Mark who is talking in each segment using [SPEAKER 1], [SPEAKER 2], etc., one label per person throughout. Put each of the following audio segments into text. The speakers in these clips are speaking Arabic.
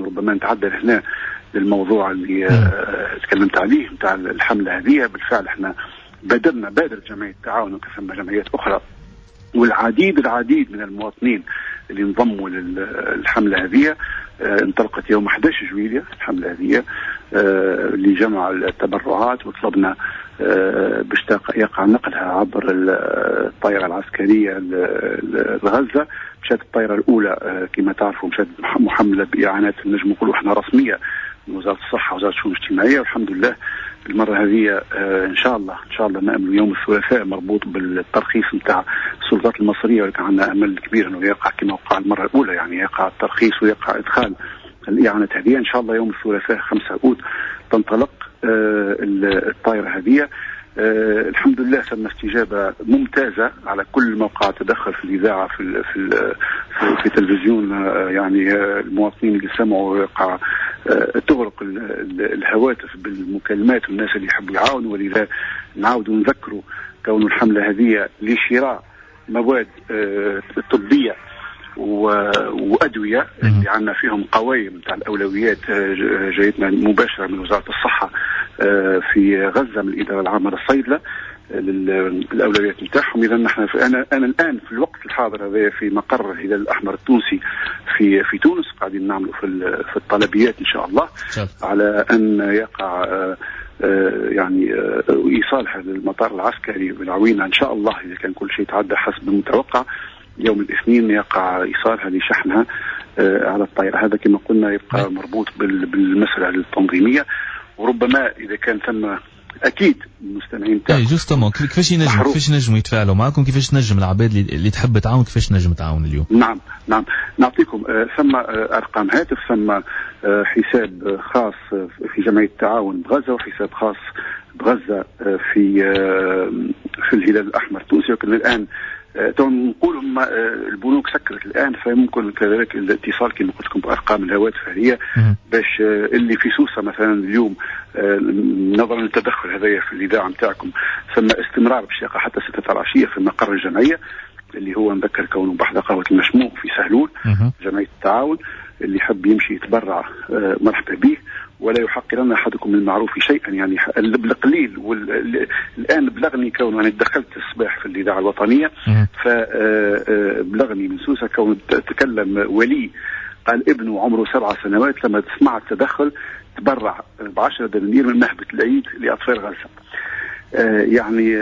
[SPEAKER 1] ربما نتعدى هنا للموضوع اللي تكلمت عليه نتاع الحملة هذه. بالفعل احنا بادر جمعية التعاون وكثم جمعيات أخرى والعديد من المواطنين اللي انضموا للحملة هذه. انطلقت يوم 11 جويلية الحملة هذه لجمع التبرعات، وطلبنا باش يقع نقلها عبر الطائرة العسكرية لغزة. مشات الطائرة الأولى كما تعرفوا مشات محملة بإعانات نجم نقولوا احنا رسمية من وزارة الصحة ووزارة الشؤون الاجتماعية، والحمد لله المرة هذه إن شاء الله نأمل يوم الثلاثاء مربوط بالترخيص نتاع السلطات المصرية، ولكن عندنا أمل كبير أنه يقع كما وقع المرة الأولى، يعني يقع الترخيص ويقع إدخال الإعانات هذه إن شاء الله يوم الثلاثاء 5 أود تنطلق الطائرة هذه. الحمد لله ثم استجابة ممتازة على كل موقع تدخل في الإذاعة في التلفزيون. يعني المواطنين اللي سمعوا يقع تغرق الهواتف بالمكالمات والناس اللي يحبوا يعاونوا، ولذا نعاودوا نذكروا كون الحملة هذه لشراء مواد طبية وأدوية اللي عندنا فيهم قوائم تاع الأولويات جايتنا مباشرة من وزارة الصحة في غزة من الإدارة العامة للصيدلة الأولويات نتاعهم. إذا نحن أنا الآن في الوقت الحاضر هذا في مقر الهلال الأحمر التونسي في تونس قاعدين نعملوا في الطلبيات إن شاء الله على أن يقع يعني إيصال هذا المطار العسكري بالعوينة إن شاء الله إذا كان كل شيء تعدى حسب المتوقع يوم الاثنين يقع إيصالها لشحنها على الطائرة. هذا كما قلنا يبقى مربوط بالمسألة التنظيمية، وربما إذا كان ثم أكيد المستمعين
[SPEAKER 2] تاعكم جوستومون كيفاش نجم يتفاعلوا معكم، كيفاش نجم العباد اللي تحب تعاون كيفاش نجم تعاون اليوم؟
[SPEAKER 1] نعم نعطيكم ثم أرقام هاتف، ثم حساب خاص في جمعية التعاون بغزة وحساب خاص بغزة في الهلال الأحمر التونسي. ولكن الآن نقول البنوك سكرت الآن، فممكن كذلك الاتصال كما قلت لكم بأرقام الهواتف هذه باش اللي في سوسة مثلا اليوم نظرا للتدخل هذايا في الإذاعة نتاعكم ثم استمرار باش يقع حتى 6 العشية في مقر الجمعية اللي هو نذكر كونه بحث قهوة المشموع في سهلول جمعية التعاون. اللي يحب يمشي يتبرع مرحبا به، ولا يحقرن أحدكم المعروف شيئا. يعني بالقليل الآن بلغني كون أنا دخلت الصباح في الإذاعة الوطنية فبلغني من سوسة كون تكلم ولي قال ابنه عمره 7 سنوات لما سمع التدخل تبرع ب10 دنانير من نهبة العيد لأطفال غزة. يعني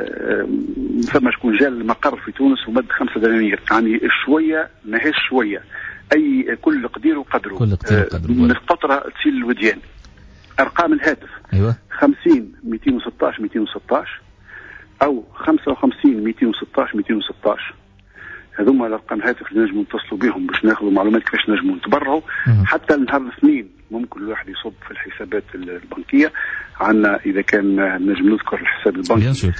[SPEAKER 1] ثم شكون جاء المقر في تونس ومد 5 دنانير، يعني شوية ماهيش شوية، أي كل قدير وقدره من القطرة تسيل الوديان. أرقام الهاتف 50 216 216 أو 55 216 216. هذوما الأرقام الهاتف اللي نجموا نتصلوا بهم باش ناخذوا معلومات كيفاش نجموا نتبرعوا. حتى نهار الاثنين ممكن الواحد يصب في الحسابات البنكية عنا إذا كان نجم نذكر الحساب البنكي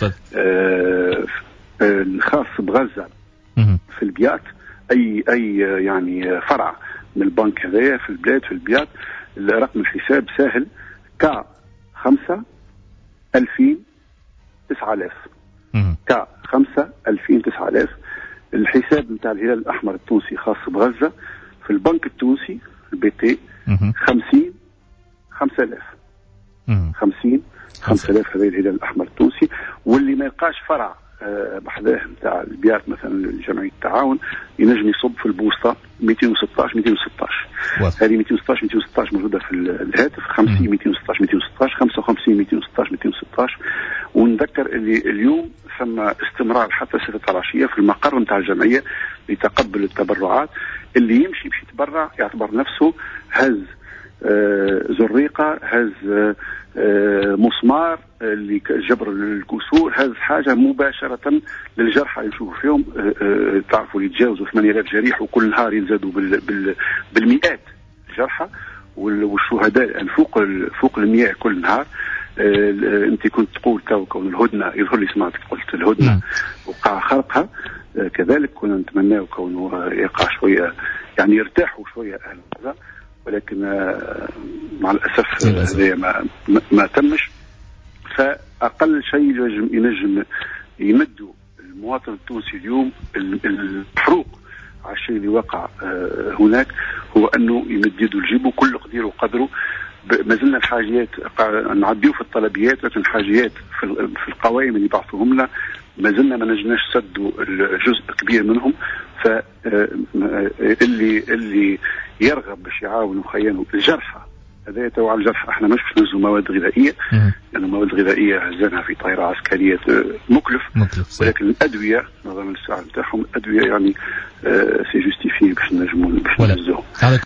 [SPEAKER 1] الخاص بغزة في البيات. أي يعني فرع من البنك هذايا في البلاد في البيات. رقم الحساب سهل K5 2000 9000 K5 2000 9000. الحساب نتاع الهلال الأحمر التونسي خاص بغزة في البنك التونسي البي 50 5000 50 5000 هذا الهلال الأحمر التونسي. واللي ما يلقاش فرع بحذاه نتاع البيات مثلا جمعية التعاون ينجم يصب في البوسطة 216 216. هذه 216 216 موجودة في الهاتف 50 216 216 55 216 216. ونذكر اللي اليوم ثم استمرار حتى 6 العشية في المقر نتاع الجمعية لتقبل التبرعات. اللي يمشي باش يتبرع يعتبر نفسه هز زريقة، هز مسمار اللي جبر الكسور، هز حاجة مباشرة للجرحى يشوفوا فيهم. تعرفوا يتجاوزوا 8000 جريح وكل نهار ينزادوا بالمئات الجرحى، والشهداء الآن فوق المئة كل نهار. انت كنت تقول كون الهدنة يظهر لي سمعتك قلت الهدنة وقع خرقها. كذلك كنا نتمنى كونه يقع شوية يعني يرتاحوا شوية أهل غزة، ولكن مع الأسف هذا ما تمش. فأقل شيء ينجم يمدوا المواطن التونسي اليوم الحروق على الشيء اللي وقع هناك هو أنه يمد يده الجيب كل قدير وقدره. ما زلنا الحاجيات نعديو في الطلبيات، لكن الحاجيات في القوائم اللي بعثوهم لنا ما زلنا ما نجناش سدوا الجزء كبير منهم. اللي يرغب باش يعاونوا خيانوا الجرحى، هذا يتوعى الجرحى. احنا مش باش ننزلوا مواد غذائيه، لأن يعني المواد الغذائيه هزناها في طائره عسكريه مكلف، ولكن الادويه نظام السعر نتاعهم الادويه يعني سي جوستيفي باش ننجموا باش نهزوهم.